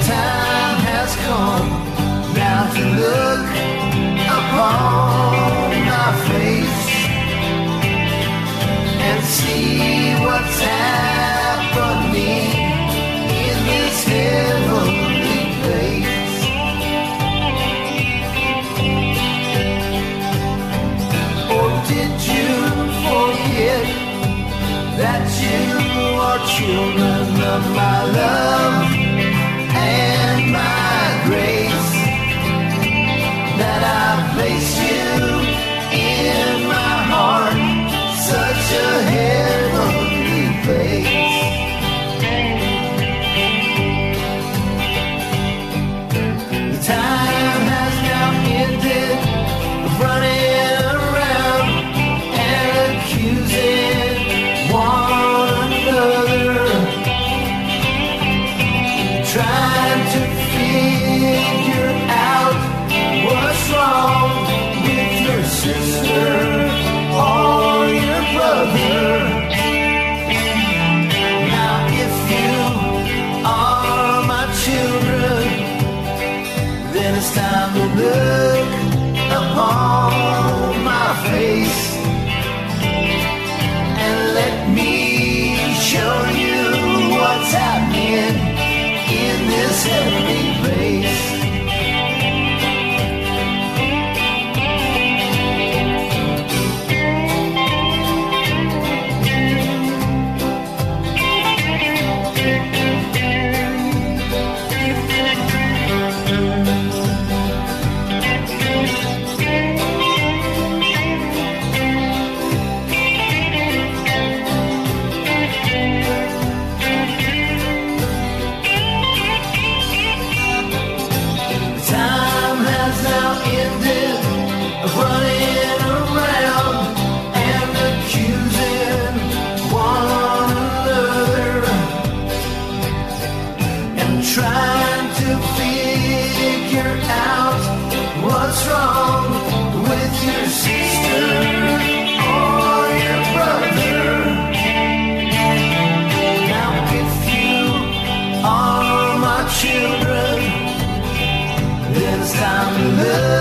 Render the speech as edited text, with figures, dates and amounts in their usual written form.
time has come now to look upon my face and see what's happening in this heavenly place. Or did you forget that you are children of my love and my grace, that I place you in my heart, such a heavenly place. The time has now ended of running around and accusing one another, trying to figure out what's wrong with your sister or your brother. Now if you are my children, then it's time to look upon my face and let me show you what's happening in this heavenly place. Running around and accusing one another and trying to figure out what's wrong with your sister or your brother. Now if you are my children, then it's time to look